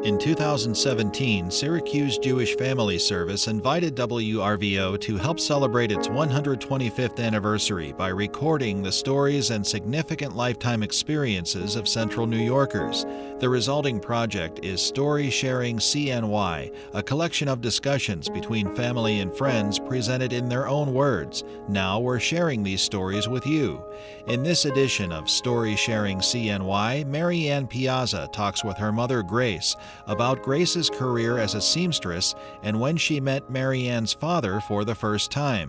In 2017, Syracuse Jewish Family Service invited WRVO to help celebrate its 125th anniversary by recording the stories and significant lifetime experiences of Central New Yorkers. The resulting project is Story Sharing CNY, a collection of discussions between family and friends presented in their own words. Now we're sharing these stories with you. In this edition of Story Sharing CNY, Mary Ann Piazza talks with her mother Grace about Grace's career as a seamstress and when she met Mary Ann's father for the first time.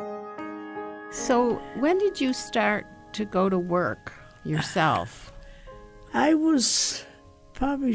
So when did you start to go to work yourself? I was probably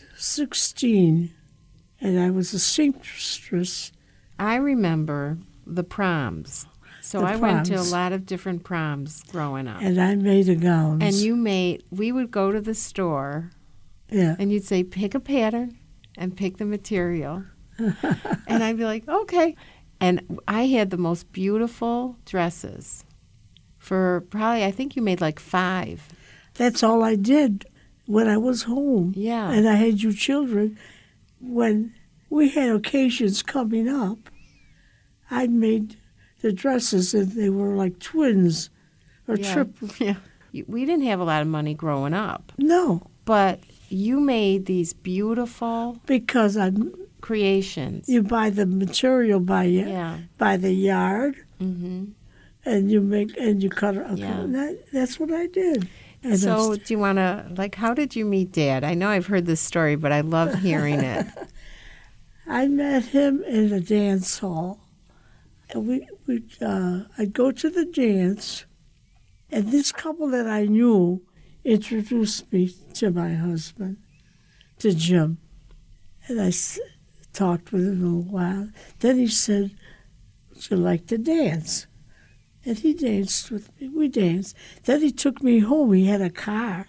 16, and I was a seamstress. I remember the proms. So The I went to a proms. lot of different proms growing up. And I made the gowns. And we would go to the store, Yeah. and you'd say, pick a pattern and pick the material. And I'd be like, okay. And I had the most beautiful dresses for probably, I think you made like 5. That's all I did when I was home. Yeah. And I had you children. When we had occasions coming up, I made the dresses, and they were like twins or triple. Yeah. We didn't have a lot of money growing up, No, but you made these beautiful because creations. you buy the material by the yard, Mm-hmm. and you cut it. Yeah. That's what I did. And So do you want to, how did you meet Dad? I know I've heard this story, but I love hearing it. I met him in a dance hall. And I'd go to the dance, and this couple that I knew introduced me to my husband, to Jim. And I talked with him a little while. Then he said, would you like to dance? And he danced with me. We danced. Then he took me home. He had a car.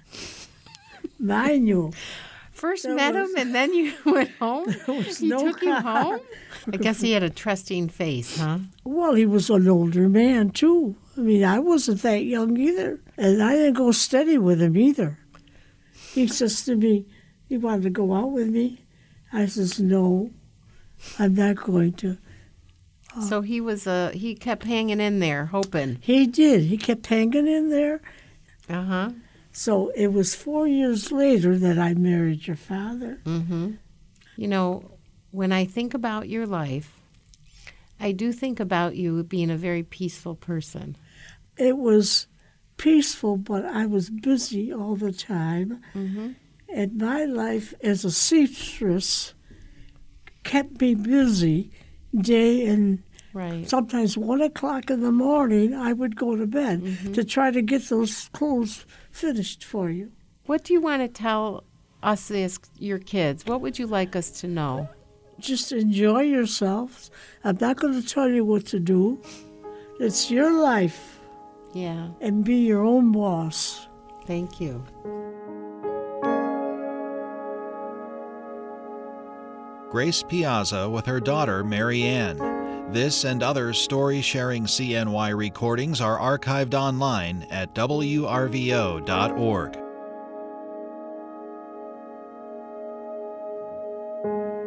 Mind you. First There met was- him, and then you went home? There was He no took you car. home? I guess he had a trusting face, huh? Well, he was an older man, too. I mean, I wasn't that young either. And I didn't go steady with him either. He says to me, you wanted to go out with me? I says, no, I'm not going to. So he kept hanging in there, hoping. He did. He kept hanging in there. Uh-huh. So it was 4 years later that I married your father. Mm-hmm. You know, when I think about your life, I do think about you being a very peaceful person. It was peaceful, but I was busy all the time. Mm-hmm. And my life as a seamstress kept me busy day and Right. sometimes 1 o'clock in the morning I would go to bed to try to get those clothes finished for you. What do you want to tell us as your kids? What would you like us to know? Just enjoy yourselves. I'm not going to tell you what to do. It's your life, Yeah. and be your own boss. Thank you. Grace Piazza with her daughter Mary Ann. This and other Story Sharing CNY recordings are archived online at WRVO.org.